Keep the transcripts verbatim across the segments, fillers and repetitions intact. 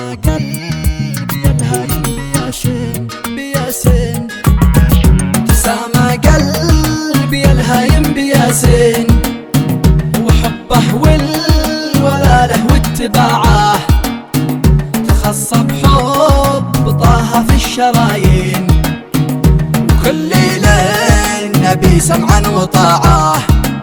قلبي الهايم بياسين بياسين، تسامى قلبي الهايم بياسين، وحبه والولاله واتباعه، تخصب حب طه في الشرايين، وكل ليلة النبي سمعا وطاعه،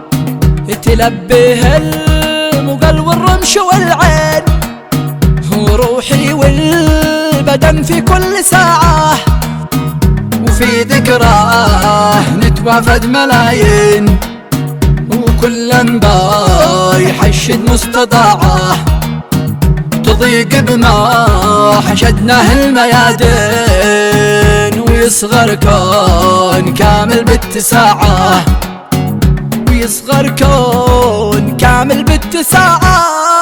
تلبيه المقل والرمش والعين، وروحي والبدن في كل ساعة، وفي ذكراه نتوافد ملايين، وكل انبا يحشد مستطاعه، تضيق بما حشدناه الميادين، ويصغر كون كامل باتساعه، ويصغر كون كامل باتساعه،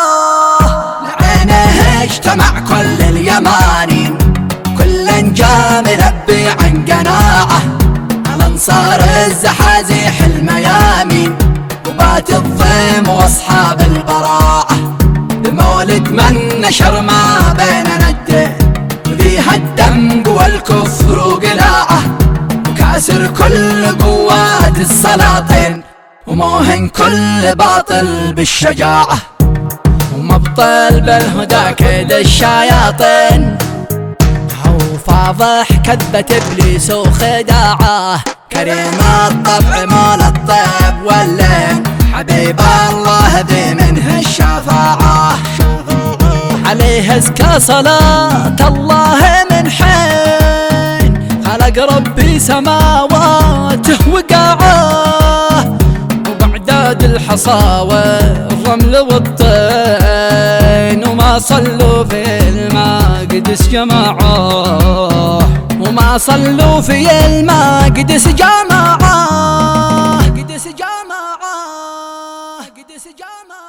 لعينه اجتمع كل اليمانين، كل جا مربي عن قناعه، على انصار الزحازيح الميامين، وبات الضيم واصحاب البراعه، بمولد من نشر ما بيننا الدين، وذيها الدم والكفر وقلاعه، وكاسر كل قوات السلاطين، وموهن كل باطل بالشجاعة، ومبطل بالهدى كيد الشياطين، وفاضح كذبة ابليس وخداعه، كريم الطبع مال الطيب واللين، حبيب الله ذي منه الشفاعة، عليه ازكى صلاة الله من حين، خلق ربي سماواته وقاعه، وبعداد الحصى والرمل والطين، وما صلوا في المقدس جماعه، وما صلوا في المقدس جماعه، قدس جماعه قدس جماعه.